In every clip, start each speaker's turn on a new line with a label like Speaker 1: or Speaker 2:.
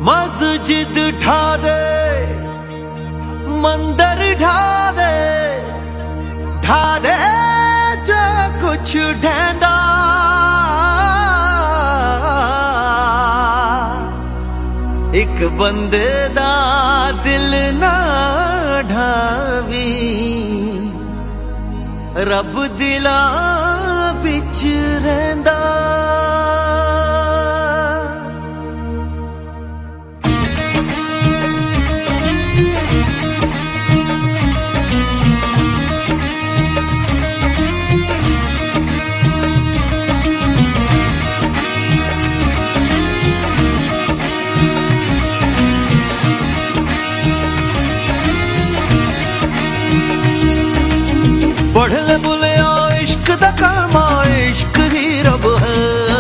Speaker 1: मस्जिद ढा दे, मंदिर ढा दे, ढा दे जो कुछ ढहंदा। एक बंदे दा दिल ना ढावी, रब दिला बिच रहिंदा। पढ़ ले बुलिया इश्क दा कलमा, इश्क ही रब है।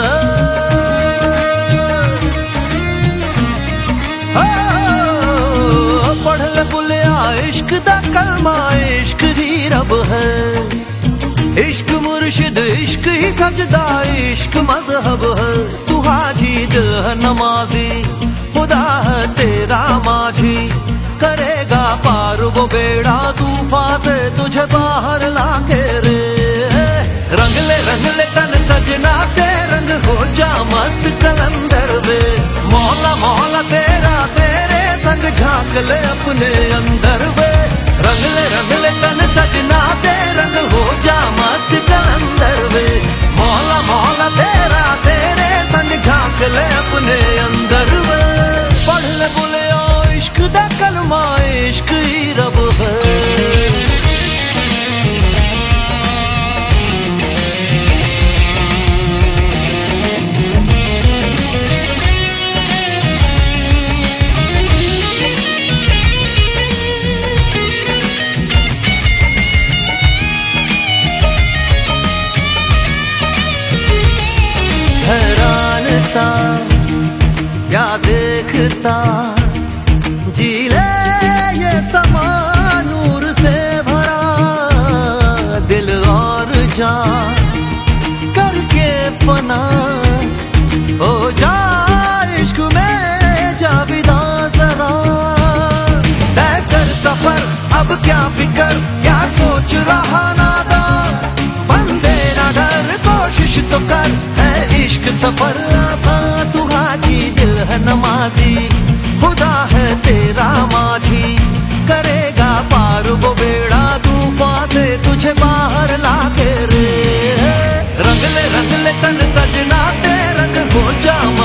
Speaker 1: पढ़ ले बुलिया इश्क दा कलमा, इश्क ही रब है। इश्क मुर्शिद, इश्क ही सजदा, इश्क मजहब है। तू हाजी दिल है नमाजी, खुदा है तेरा माझी। करेगा पार वो बेड़ा तूफान से तुझे बाहर लाके रे। रंग ले तन सजना ते रंग हो जा मस्त कलंदर वे। मौला मौला तेरा तेरे संग झांक ले अपने अंदर वे। रंग ले तन सजना ते रंग हो जा मस्त कलंदर वे। मौला मौला तेरा तेरे संग झांक ले अपने अंदर वे। पढ़ ले बुले इश्क दा कलमा, इश्क ही रब है। हैरान सा क्या देखता, जी ले ये समा नूर से भरा। दिल और जान करके फना हो जा इश्क में जाविदा जरा। तय कर सफर अब क्या फिकर, क्या सोच रहा नादा। बंदे ना डर कोशिश तो कर, है इश्क सफर आसान। तू हाजी दिल है नमाजी, खुदा है तेरा माझी। करेगा पार वो बेड़ा तूफान से तुझे बाहर लाके रे। रंग ले तन सजना ते रंग हो जा